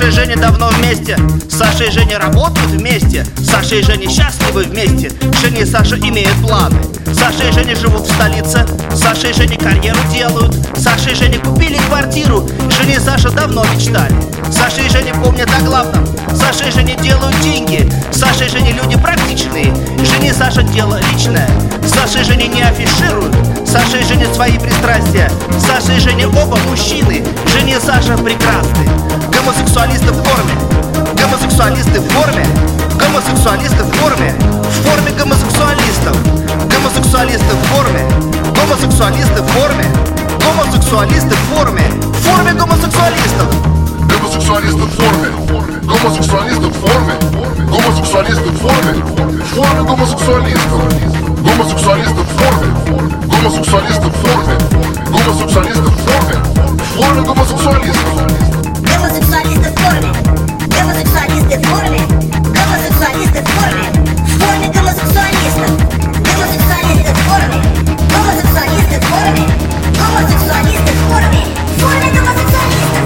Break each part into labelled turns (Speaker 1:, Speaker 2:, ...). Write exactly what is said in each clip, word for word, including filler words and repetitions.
Speaker 1: и Женя давно вместе. Саша и Женя работают вместе. Саша и Женя счастливы вместе. Женя и Саша имеют планы. Саша и Женя живут в столице. Саша и Женя карьеру делают. Саша и Женя купили квартиру. Женя и Саша давно мечтали. Саша и Женя помнят о главном. Саша и Женя делают деньги. Саша и Женя люди практичные. Женя и Саша дело личное. Саша и Женя не афишируют. Саша и Женя свои пристрастия. Саша и Женя оба мужчины. Женя и Саша прекрасны. Гомосексуалисты в форме. Гомосексуалисты в форме. Гомосексуалисты в форме. В форме гомосексуалистов. Гомосексуалисты в форме. Гомосексуалисты в форме. Гомосексуалисты в форме. В форме гомосексуалистов.
Speaker 2: Гомосексуалисты в форме. Гомосексуалисты в форме. Гомосексуалисты в форме. В форме гомосексуалистов. Гомосексуалисты в форме. Гомосексуалисты в форме. Гомосексуалисты в форме. В форме гомосексуалистов.
Speaker 3: Гомосексуалисты в форме. Гомосексуалисты в форме. Гомосексуалисты в форме. В форме гомосексуалистов. Гомосексуалисты в форме. Гомосексуалисты в форме. Гомосексуалисты в форме. В форме гомосексуалистов.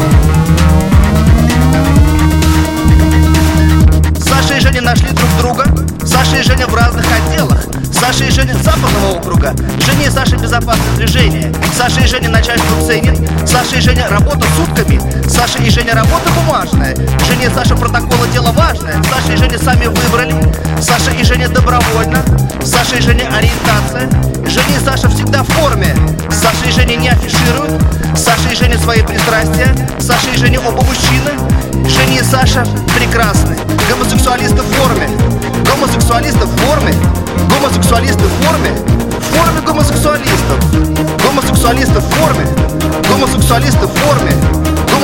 Speaker 1: Саша и Женя нашли друг друга. Саша и Женя в разных отделах. Саша и Женя с западного округа. Женя и Саша безопасное движение. Саша и Женя начальство ценит. Саша и Женя работа сутками. Саша и Женя работа бумажная. Женя и Саша протокола дело важное. Саша и Женя сами выбрали. Саша и Женя добровольно. Саша и Женя ориентация. Женя и Саша всегда в форме. Саша и Женя не афишируют. Саша и Женя свои пристрастия. Саша и Женя оба мужчины. Женя и Саша прекрасны. Гомосексуалисты в форме. Гомосексуалисты в форме. Гомосексуалисты в форме. В форме гомосексуалистов. Гомосексуалисты в форме. Гомосексуалисты в форме.